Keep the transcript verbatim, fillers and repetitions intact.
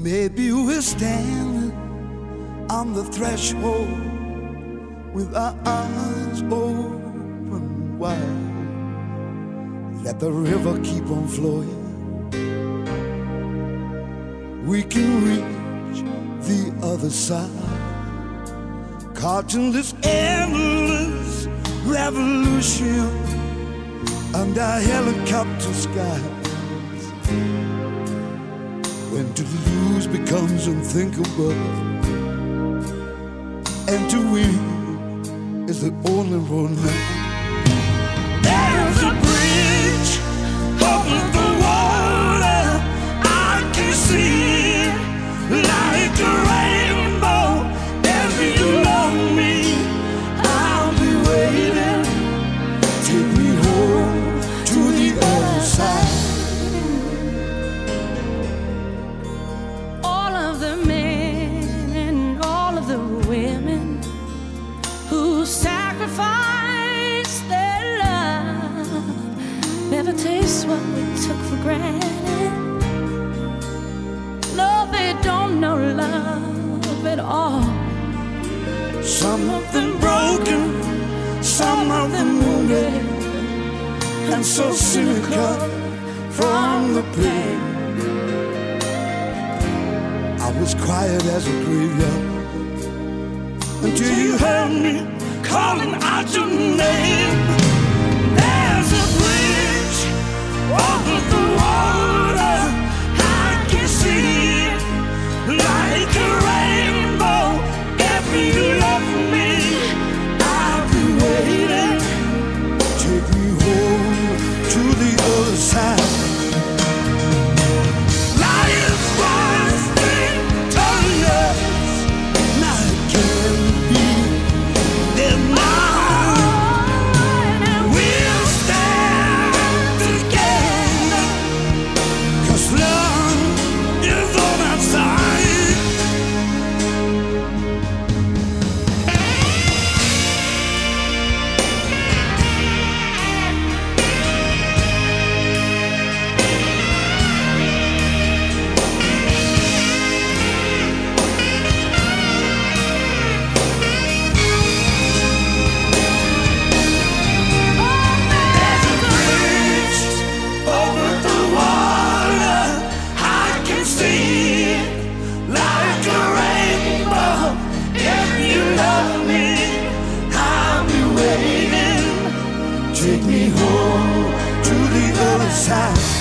Maybe we're standing on the threshold with our eyes open wide. Let the river keep on flowing. We can reach the other side, caught in this endless revolution under helicopter skies. When to lose becomes unthinkable, and to win is the only road now. There's a bridge over the water, I can see it like a rainbow. If you love me, I'll be waiting. Take me home to the other side. All of the men and all of the women who sacrificed their love never taste what we took for granted. No, they don't know love at all. Some of them broken, some of them wounded, and so cynical from the pain. I was quiet as a graveyard until you heard me calling out your name. There's a bridge over the water, I can see it like a rainbow. If you love me, I'll be waiting. Take me home to the other side. Life was victorious, now it can't be denied. We'll stand together, 'cause love is on our side. There's a bridge over the water, I can see it like a rainbow. If you love me, I'll be waiting. Take me home to the other side.